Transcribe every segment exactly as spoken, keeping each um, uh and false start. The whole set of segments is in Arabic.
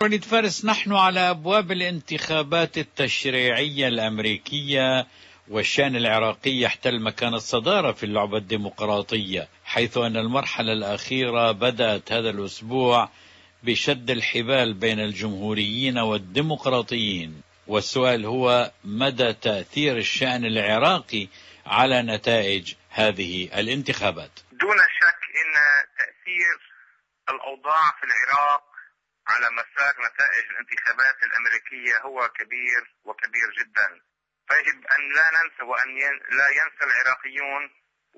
وليد فارس، نحن على أبواب الانتخابات التشريعية الأمريكية، والشأن العراقي يحتل مكان الصدارة في اللعبة الديمقراطية، حيث أن المرحلة الأخيرة بدأت هذا الأسبوع بشد الحبال بين الجمهوريين والديمقراطيين. والسؤال هو مدى تأثير الشأن العراقي على نتائج هذه الانتخابات. دون شك أن تأثير الأوضاع في العراق على مسار نتائج الانتخابات الأمريكية هو كبير وكبير جدا. فيجب أن لا ننسى وأن لا ينسى العراقيون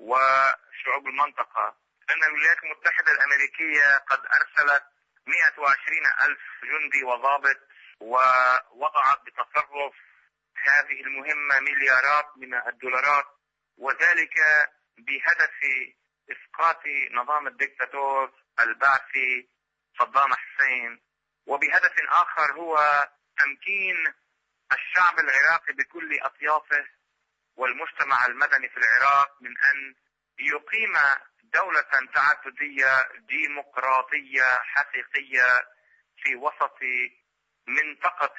وشعوب المنطقة أن الولايات المتحدة الأمريكية قد أرسلت مئة وعشرين ألف جندي وضابط، ووضعت بتصرف هذه المهمة مليارات من الدولارات، وذلك بهدف إسقاط نظام الدكتاتور البعثي صدام حسين، وبهدف آخر هو تمكين الشعب العراقي بكل أطيافه والمجتمع المدني في العراق من أن يقيم دولة تعددية ديمقراطية حقيقية في وسط منطقة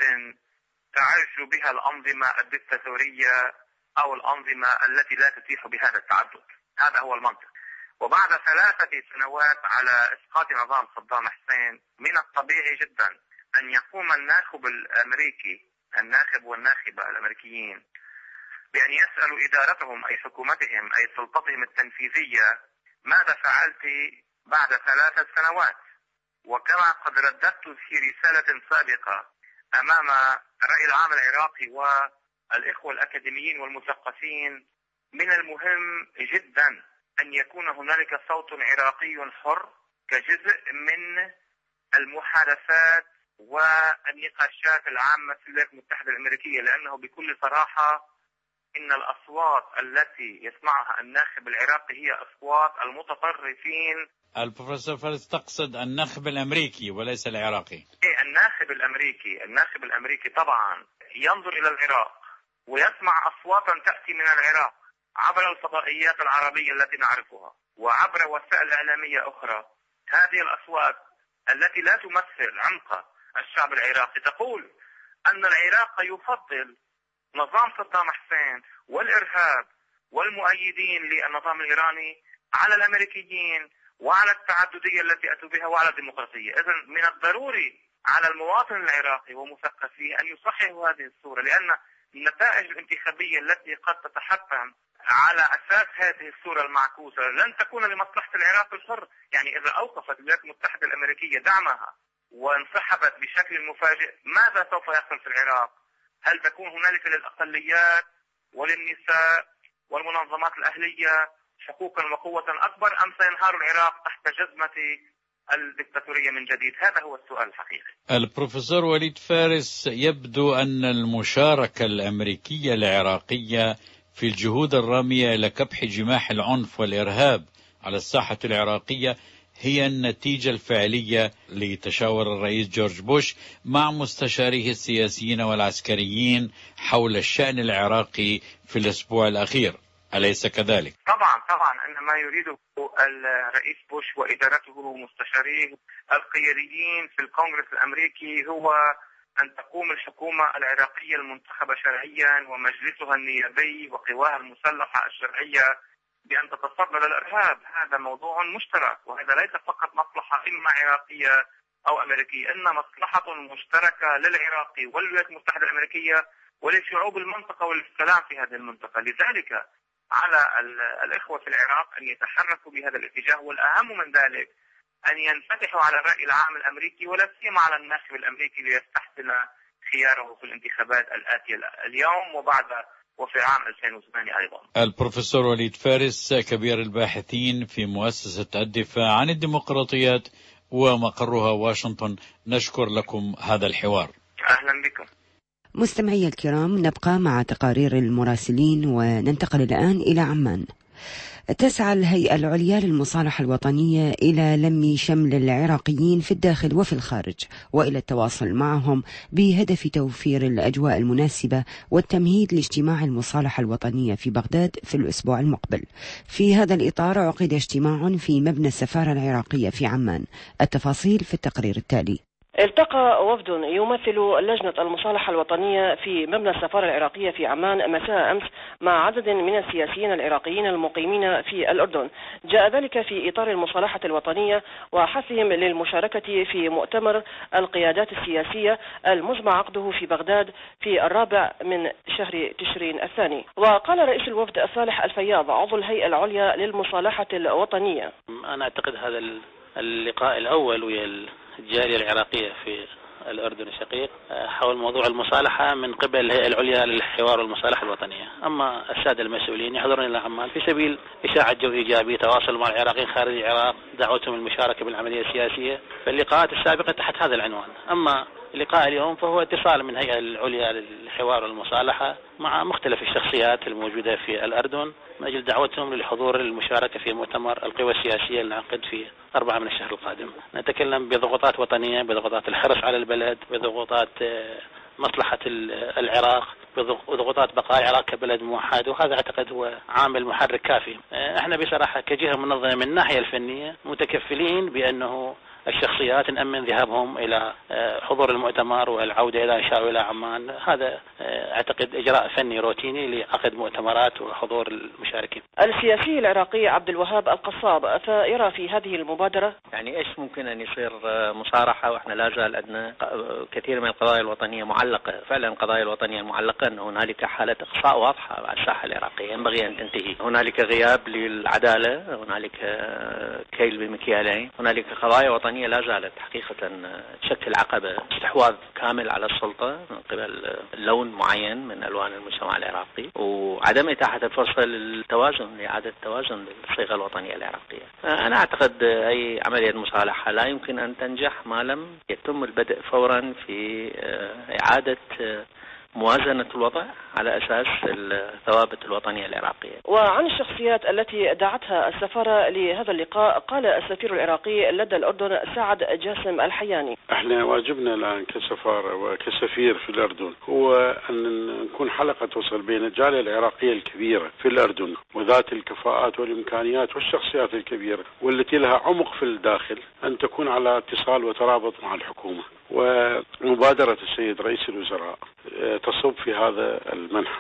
تعج بها الأنظمة الدكتاتورية أو الأنظمة التي لا تتيح بهذا التعدد. هذا هو المنطق. وبعد ثلاثة سنوات على إسقاط نظام صدام حسين، من الطبيعي جدا أن يقوم الناخب الأمريكي الناخب والناخبة الأمريكيين بأن يسألوا إدارتهم أي حكومتهم أي سلطتهم التنفيذية ماذا فعلت بعد ثلاثة سنوات. وكما قد رددت في رسالة سابقة أمام الرأي العام العراقي والإخوة الأكاديميين والمثقفين، من المهم جدا أن يكون هنالك صوت عراقي حر كجزء من المحادثات والنقاشات العامة في الولايات المتحدة الأمريكية، لأنه بكل صراحة إن الأصوات التي يسمعها الناخب العراقي هي أصوات المتطرفين. البروفيسور فارس تقصد الناخب الأمريكي وليس العراقي؟ إيه، الناخب الأمريكي الناخب الأمريكي طبعا ينظر إلى العراق ويسمع أصواتا تأتي من العراق عبر الفضائيات العربية التي نعرفها وعبر وسائل إعلامية أخرى. هذه الأصوات التي لا تمثل عمق الشعب العراقي تقول أن العراق يفضل نظام صدام حسين والإرهاب والمؤيدين للنظام الإيراني على الأمريكيين وعلى التعددية التي أتوا بها وعلى الديمقراطية. إذن من الضروري على المواطن العراقي ومثقفيه أن يصححوا هذه الصورة، لأن النتائج الانتخابية التي قد تتحتم على أساس هذه الصورة المعكوسة لن تكون لمصلحة العراق الحر. يعني إذا أوقفت الولايات المتحدة الأمريكية دعمها وانسحبت بشكل مفاجئ، ماذا سوف يحصل في العراق؟ هل تكون هنالك للأقليات وللنساء والمنظمات الأهلية حقوقا وقوة أكبر، أم سينهار العراق تحت جزمة الدكتاتورية من جديد؟ هذا هو السؤال الحقيقي. البروفيسور وليد فارس، يبدو أن المشاركة الأمريكية العراقية في الجهود الرامية إلى كبح جماح العنف والإرهاب على الساحة العراقية هي النتيجة الفعلية لتشاور الرئيس جورج بوش مع مستشاريه السياسيين والعسكريين حول الشأن العراقي في الأسبوع الأخير، أليس كذلك؟ طبعا طبعا أن ما يريده الرئيس بوش وإدارته ومستشاريه القياديين في الكونغرس الأمريكي هو أن تقوم الحكومة العراقية المنتخبة شرعيا ومجلسها النيابي وقواها المسلحة الشرعية بأن تتصدى للإرهاب. هذا موضوع مشترك، وهذا ليس فقط مصلحة إما عراقية أو أمريكية، إن مصلحة مشتركة للعراقي والولايات المتحدة الأمريكية ولشعوب المنطقة والسلام في هذه المنطقة. لذلك على الإخوة في العراق أن يتحركوا بهذا الاتجاه، والأهم من ذلك أن ينفتحوا على الرأي العام الأمريكي ولا سيما على الناخب الأمريكي ليستحسن خياره في الانتخابات الآتية اليوم وبعد وفي عام ألفين وثمانية أيضا. البروفيسور وليد فارس، كبير الباحثين في مؤسسة الدفاع عن الديمقراطيات ومقرها واشنطن، نشكر لكم هذا الحوار. أهلا بكم. مستمعي الكرام، نبقى مع تقارير المراسلين وننتقل الآن إلى عمان. تسعى الهيئة العليا للمصالحة الوطنية إلى لم شمل العراقيين في الداخل وفي الخارج وإلى التواصل معهم بهدف توفير الأجواء المناسبة والتمهيد لاجتماع المصالحة الوطنية في بغداد في الأسبوع المقبل. في هذا الإطار عقد اجتماع في مبنى السفارة العراقية في عمان. التفاصيل في التقرير التالي. التقى وفد يمثل لجنة المصالحة الوطنية في مبنى السفارة العراقية في عمان مساء أمس مع عدد من السياسيين العراقيين المقيمين في الأردن. جاء ذلك في إطار المصالحة الوطنية وحثهم للمشاركة في مؤتمر القيادات السياسية المزمع عقده في بغداد في الرابع من شهر تشرين الثاني. وقال رئيس الوفد صالح الفياض عضو الهيئة العليا للمصالحة الوطنية: أنا أعتقد هذا اللقاء الأول ويا الجالية العراقية في الأردن الشقيق حول موضوع المصالحة من قبل الهيئة العليا للحوار والمصالحة الوطنية. أما السادة المسؤولين يحضرون إلى عمان في سبيل إشاعة جو إيجابي، تواصل مع العراقيين خارج العراق، دعوتهم للمشاركة بالعملية السياسية في اللقاءات السابقة تحت هذا العنوان. أما اللقاء اليوم فهو اتصال من الهيئة العليا للحوار والمصالحة مع مختلف الشخصيات الموجودة في الأردن من أجل دعوتهم للحضور للمشاركة في مؤتمر القوى السياسية النعقد في أربعة من الشهر القادم. نتكلم بضغوطات وطنية، بضغوطات الحرص على البلد، بضغوطات مصلحة العراق، بضغوطات بقاء العراق كبلد موحد، وهذا أعتقد هو عامل محرك كافي. احنا بصراحة كجهة منظمة من الناحية الفنية متكفلين بأنه الشخصيات نأمن ذهابهم إلى حضور المؤتمر والعودة إلى إن شاء الله إلى عمان. هذا أعتقد إجراء فني روتيني لعقد مؤتمرات وحضور المشاركين. السياسي العراقي عبد الوهاب القصاب فيرى في هذه المبادرة يعني إيش ممكن أن يصير مصارحة وإحنا لا زال عندنا كثير من القضايا الوطنية معلقة. فعلا القضايا الوطنية المعلقة أن هنالك حالة إقصاء واضحة على الساحة العراقية ينبغي أن تنتهي. هنالك غياب للعدالة، هنالك كيل بمكيالين، هنالك قضايا وطنية لا زالت حقيقة تشكل عقبة، استحواذ كامل على السلطة من قبل لون معين من ألوان المجتمع العراقي، وعدم إتاحة الفرصة للتوازن، لإعادة التوازن للصيغة الوطنية العراقية. أنا أعتقد أي عملية مصالحة لا يمكن أن تنجح ما لم يتم البدء فورا في إعادة موازنة الوضع على أساس الثوابت الوطنية العراقية. وعن الشخصيات التي دعتها السفارة لهذا اللقاء قال السفير العراقي لدى الأردن سعد جاسم الحياني: احنا واجبنا الآن كسفارة وكسفير في الأردن هو أن نكون حلقة توصل بين الجالية العراقية الكبيرة في الأردن وذات الكفاءات والإمكانيات والشخصيات الكبيرة والتي لها عمق في الداخل أن تكون على اتصال وترابط مع الحكومة. ومبادرة السيد رئيس الوزراء تصب في هذا المنحى،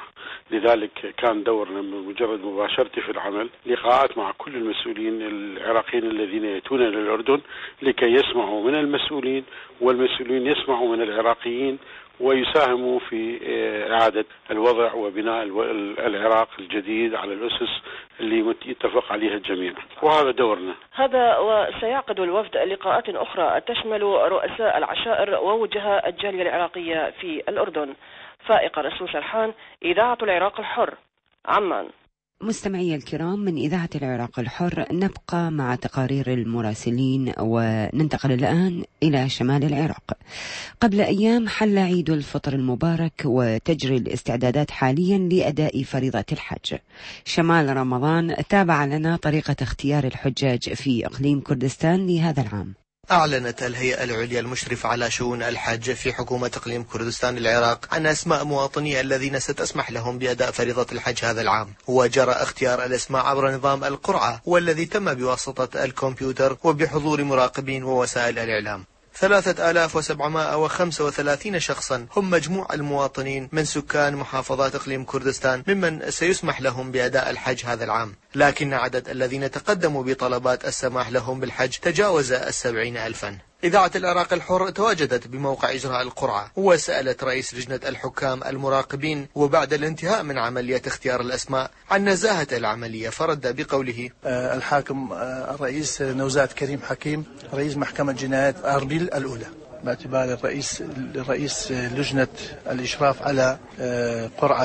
لذلك كان دورنا بمجرد مباشرتي في العمل لقاءات مع كل المسؤولين العراقيين الذين يأتون للأردن لكي يسمعوا من المسؤولين والمسؤولين يسمعوا من العراقيين ويساهموا في إعادة الوضع وبناء العراق الجديد على الأسس اللي يتفق عليها الجميع، وهذا دورنا. هذا وسيعقد الوفد لقاءات أخرى تشمل رؤساء العشائر ووجهاء الجالية العراقية في الأردن. فائقة رسول سرحان، إذاعة العراق الحر، عمان. مستمعي الكرام، من إذاعة العراق الحر نبقى مع تقارير المراسلين وننتقل الآن إلى شمال العراق. قبل أيام حل عيد الفطر المبارك وتجري الاستعدادات حاليا لأداء فريضة الحج. شمال رمضان تابع لنا طريقة اختيار الحجاج في إقليم كردستان لهذا العام. أعلنت الهيئة العليا المشرفة على شؤون الحج في حكومة إقليم كردستان العراق عن أسماء مواطني الذين ستسمح لهم بأداء فريضة الحج هذا العام، وجرى اختيار الأسماء عبر نظام القرعة والذي تم بواسطة الكمبيوتر وبحضور مراقبين ووسائل الإعلام. ثلاثة آلاف وسبعمائة وخمسة وثلاثين شخصا هم مجموع المواطنين من سكان محافظات إقليم كردستان ممن سيسمح لهم بأداء الحج هذا العام، لكن عدد الذين تقدموا بطلبات السماح لهم بالحج تجاوز السبعين ألفا. إذاعة العراق الحر تواجدت بموقع إجراء القرعة وسألت رئيس لجنة الحكام المراقبين وبعد الانتهاء من عملية اختيار الأسماء عن نزاهة العملية، فرد بقوله: آه الحاكم آه الرئيس نوزاد كريم حكيم رئيس محكمة جنايات أربيل الأولى، باعتبار الرئيس رئيس لجنة الإشراف على آه قرعة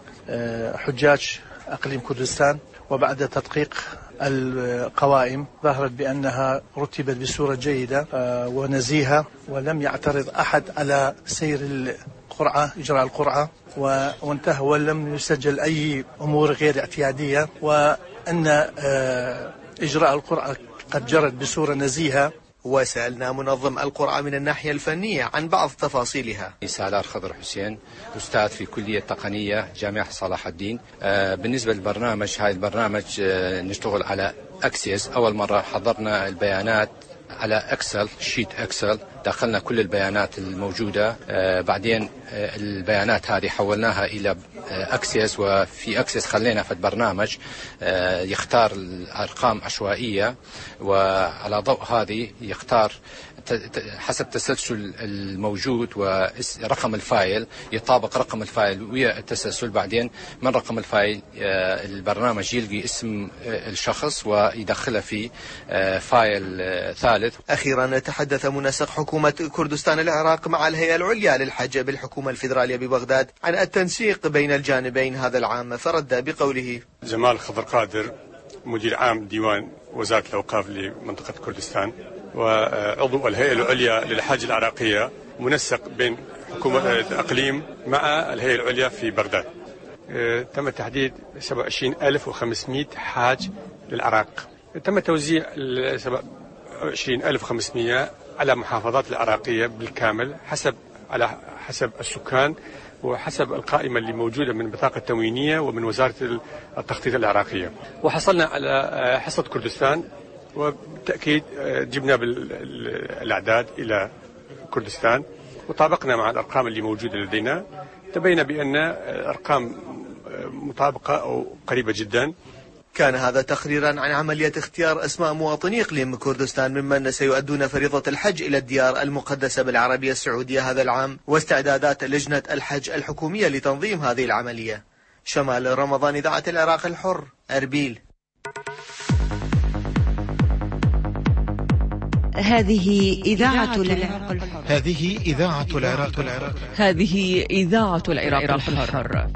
آه حجاج أقليم كردستان، وبعد تدقيق القوائم ظهرت بأنها رتبت بصورة جيدة ونزيهة، ولم يعترض أحد على سير القرعة إجراء القرعة، وانتهى ولم يسجل أي أمور غير اعتيادية، وأن إجراء القرعة قد جرت بصورة نزيهة. وسألنا منظم القرعة من الناحية الفنية عن بعض تفاصيلها. سالار خضر حسين، أستاذ في كلية تقنية جامعة صلاح الدين. بالنسبة للبرنامج، هاي البرنامج نشتغل على أكسيس. أول مرة حضرنا البيانات على اكسل، شيت اكسل، دخلنا كل البيانات الموجودة. آه بعدين آه البيانات هذه حولناها الى اكسس، وفي اكسس خلينا في البرنامج آه يختار الارقام عشوائية، وعلى ضوء هذه يختار حسب تسلسل الموجود ورقم الفايل، يطابق رقم الفايل ويا التسلسل. بعدين من رقم الفايل البرنامج يلقي اسم الشخص ويدخله في فايل ثالث. أخيرا تحدث منسق حكومة كردستان العراق مع الهيئة العليا للحج بالحكومة الفيدرالية ببغداد عن التنسيق بين الجانبين هذا العام، فرد بقوله: جمال خضر قادر مدير عام ديوان وزارة الأوقاف لمنطقة كردستان وعضو الهيئة العليا للحج العراقية، منسق بين حكومة الإقليم مع الهيئة العليا في بغداد. تم تحديد سبعة وعشرين ألف وخمسمائة حاج للعراق. تم توزيع سبعة وعشرين ألف وخمسمائة على محافظات العراقية بالكامل حسب على حسب السكان وحسب القائمة اللي موجودة من البطاقة التموينية ومن وزارة التخطيط العراقية. وحصلنا على حصة كردستان، وبالتأكيد جبنا بالأعداد إلى كردستان وطابقنا مع الأرقام اللي موجودة لدينا. تبين بأن أرقام مطابقة أو قريبة جدا. كان هذا تقريرا عن عملية اختيار أسماء مواطني إقليم كردستان ممن سيؤدون فريضة الحج إلى الديار المقدسة بالعربية السعودية هذا العام، واستعدادات لجنة الحج الحكومية لتنظيم هذه العملية. شمال رمضان، إذاعة العراق الحر، أربيل. هذه إذاعة العراق الحر. هذه إذاعة العراق الحر. هذه إذاعة العراق الحر.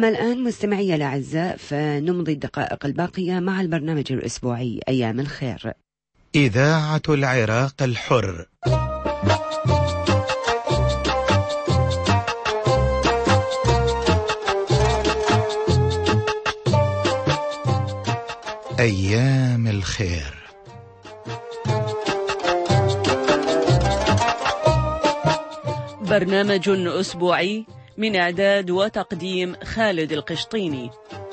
أما الآن مستمعي الأعزاء فنمضي الدقائق الباقية مع البرنامج الأسبوعي أيام الخير. إذاعة العراق الحر. أيام الخير. برنامج أسبوعي من إعداد وتقديم خالد القشطيني.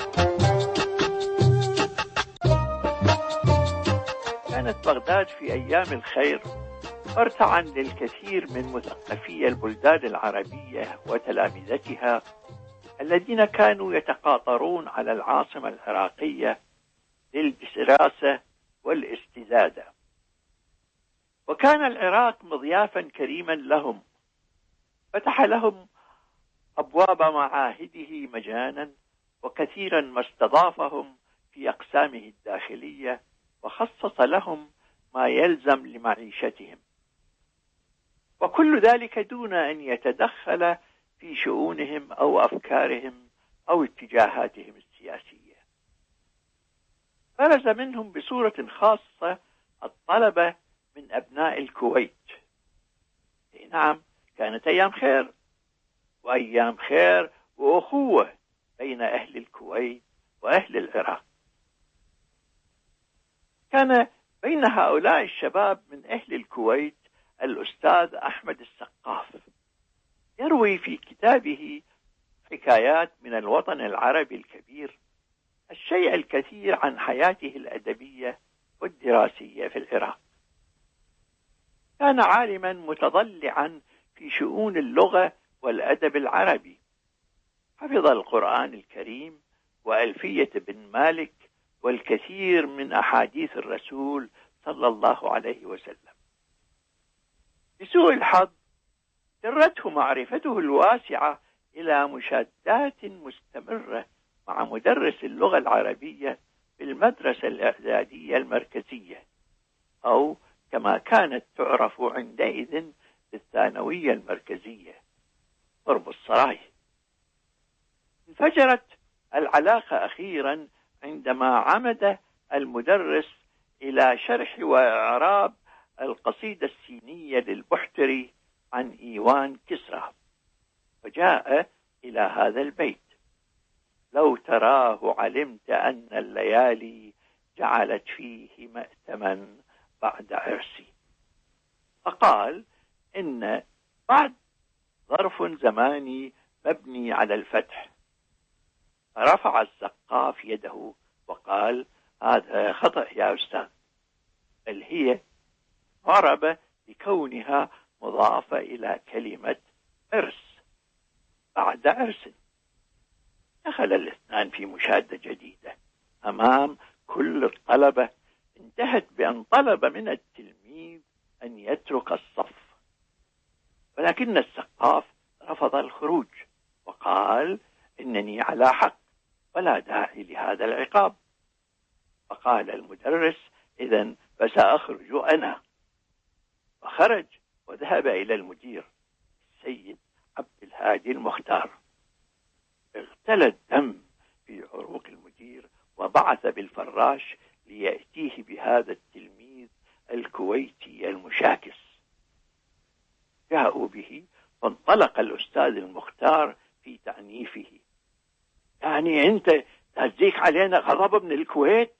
كانت بغداد في أيام الخير مرتعا للكثير من مثقفي البلدان العربية وتلامذتها الذين كانوا يتقاطرون على العاصمة العراقية للدراسة والاستزادة. وكان العراق مضيافا كريما لهم، فتح لهم أبواب معاهده مجانا، وكثيرا ما استضافهم في أقسامه الداخلية وخصص لهم ما يلزم لمعيشتهم، وكل ذلك دون أن يتدخل في شؤونهم أو أفكارهم أو اتجاهاتهم السياسية. برز منهم بصورة خاصة الطلبة من أبناء الكويت. نعم، كانت أيام خير، وأيام خير وأخوة بين أهل الكويت وأهل العراق. كان بين هؤلاء الشباب من أهل الكويت الأستاذ أحمد السقاف، يروي في كتابه حكايات من الوطن العربي الكبير الشيء الكثير عن حياته الأدبية والدراسية في العراق. كان عالما متضلعا في شؤون اللغة والأدب العربي، حفظ القرآن الكريم وألفية بن مالك والكثير من أحاديث الرسول صلى الله عليه وسلم. بسوء الحظ جرته معرفته الواسعة إلى مشادات مستمرة مع مدرس اللغة العربية في المدرسة الإعدادية المركزية، أو كما كانت تعرف عندئذ الثانوية المركزية قرب السراي. انفجرت العلاقة أخيرا عندما عمد المدرس إلى شرح وإعراب القصيدة السينية للبحتري عن إيوان كسرى، وجاء إلى هذا البيت: لو تراه علمت أن الليالي جعلت فيه مأتما بعد عرسي. فقال إن بعد ظرف زماني مبني على الفتح. فرفع السقاف يده وقال: هذا خطأ يا أستاذ، بل هي معربة لكونها مضافة إلى كلمة عرس بعد عرس. دخل الاثنان في مشادة جديدة أمام كل الطلبة، انتهت بأن طلب من التلميذ أن يترك الصف، ولكن السقاف رفض الخروج وقال: إنني على حق ولا داعي لهذا العقاب. فقال المدرس: إذن فسأخرج أنا. وخرج وذهب إلى المدير السيد عبد الهادي المختار. اغتلى الدم في عروق المدير وبعث بالفراش ليأتيه بهذا التلميذ الكويتي المشاكس. جاءوا به فانطلق الأستاذ المختار في تعنيفه: يعني أنت تزيك علينا غضب من الكويت؟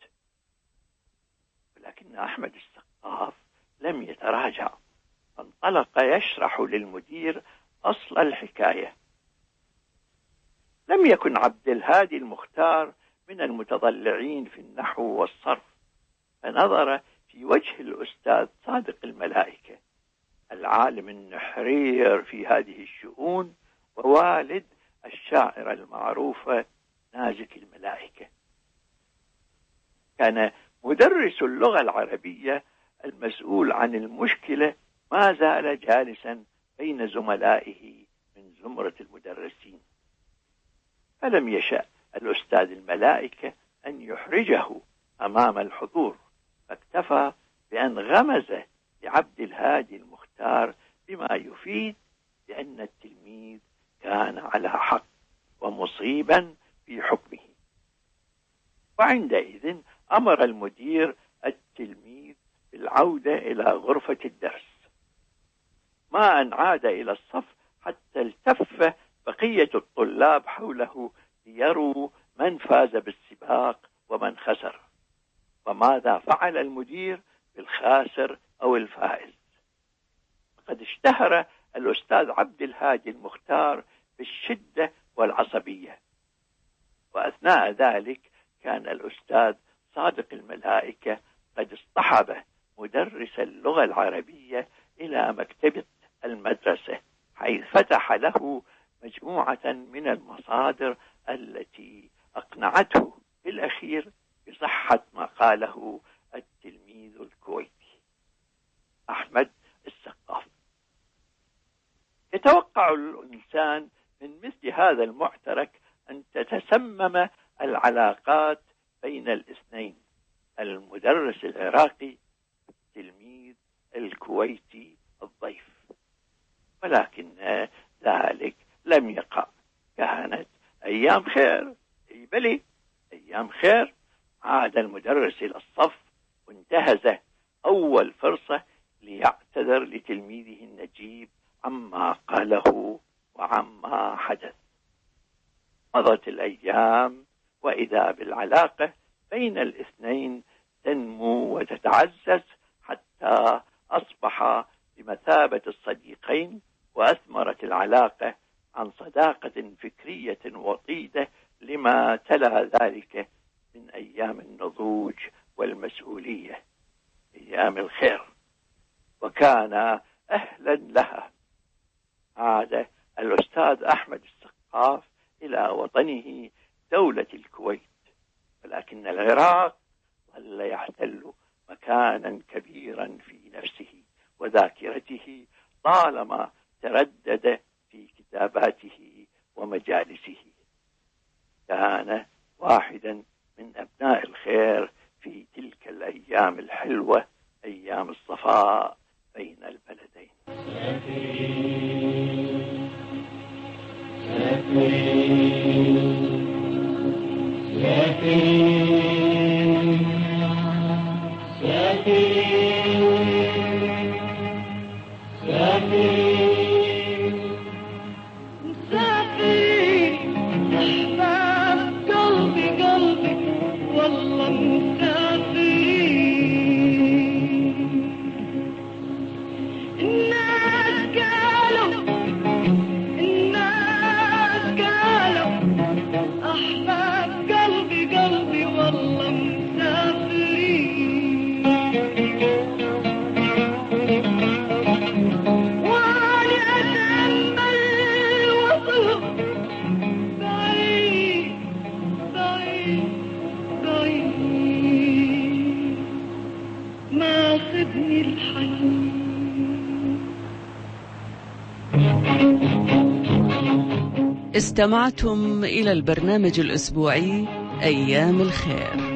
ولكن أحمد السقاف لم يتراجع، فانطلق يشرح للمدير أصل الحكاية. لم يكن عبد الهادي المختار من المتضلعين في النحو والصرف، فنظر في وجه الأستاذ صادق الملائكة، العالم النحرير في هذه الشؤون ووالد الشاعر المعروفة نازك الملائكة. كان مدرس اللغة العربية المسؤول عن المشكلة ما زال جالسا بين زملائه من زمرة المدرسين، فلم يشأ الأستاذ الملائكة أن يحرجه أمام الحضور، فاكتفى بأن غمز لعبد الهادي المختار بما يفيد بأن التلميذ كان على حق ومصيبا وعندئذ أمر المدير التلميذ بالعودة إلى غرفة الدرس، ما أن عاد إلى الصف حتى التف بقية الطلاب حوله ليروا من فاز بالسباق ومن خسر، وماذا فعل المدير بالخاسر أو الفائز. قد اشتهر الأستاذ عبد الهادي المختار بالشدة والعصبية، وأثناء ذلك كان الأستاذ صادق الملائكة قد اصطحب مدرس اللغة العربية إلى مكتبة المدرسة، حيث فتح له مجموعة من المصادر التي أقنعته بالأخير بصحة ما قاله التلميذ الكويتي أحمد السقاف. يتوقع الإنسان من مثل هذا المعترك أن تتسمم العلاقات بين الاثنين، المدرس العراقي والتلميذ الكويتي الضيف، ولكن ذلك لم يقع. كانت أيام خير، أي بلي أيام خير. عاد المدرس إلى الصف وانتهزه أول فرصة ليعتذر لتلميذه النجيب عما قاله وعما حدث. مضت الأيام وإذا بالعلاقة بين الاثنين تنمو وتتعزز حتى أصبح بمثابة الصديقين، وأثمرت العلاقة عن صداقة فكرية وطيدة لما تلا ذلك من أيام النضوج والمسؤولية، أيام الخير، وكان أهلا لها. عاد الأستاذ أحمد السقاف إلى وطنه دولة الكويت، ولكن العراق ظل يحتل مكانا كبيرا في نفسه وذاكرته طالما تردد في كتاباته ومجالسه. كان واحدا من أبناء الخير في تلك الأيام الحلوة، أيام الصفاء بين البلدين. استمعتم إلى البرنامج الأسبوعي أيام الخير.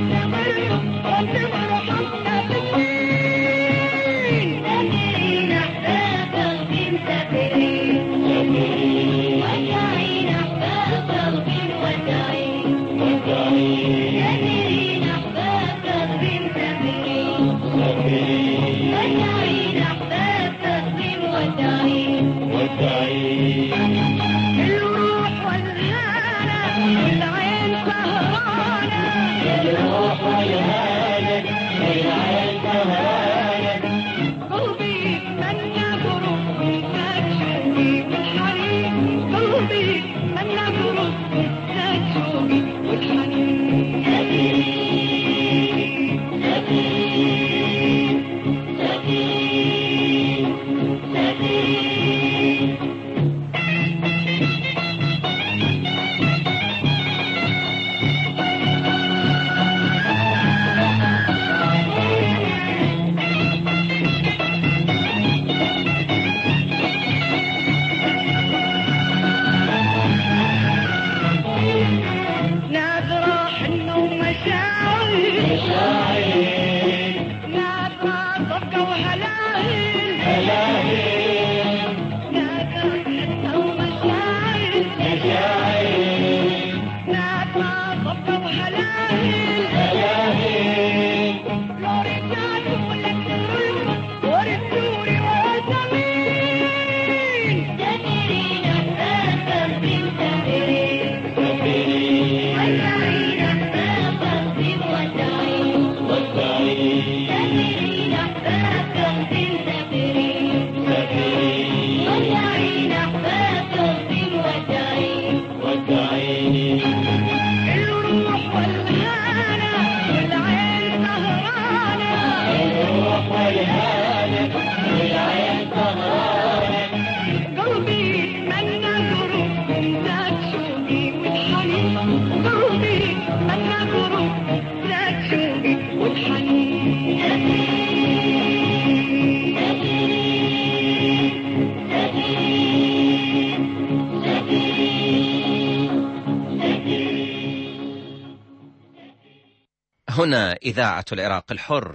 هنا إذاعة العراق الحر.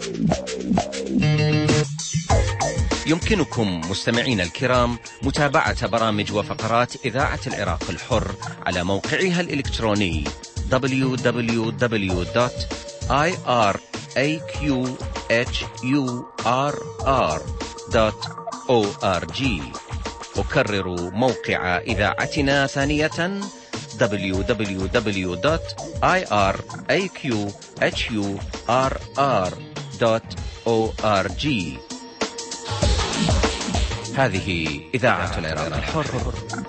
يمكنكم مستمعين الكرام متابعة برامج وفقرات إذاعة العراق الحر على موقعها الإلكتروني دبليو دبليو دبليو دوت آي آر إيه كيو إتش يو آر آر دوت أو آر جي. أكرر موقع إذاعتنا ثانية دبليو دبليو دبليو دوت آي آر إيه كيو إتش يو آر آر دوت أو آر جي. هذه إذاعة العراق الحر.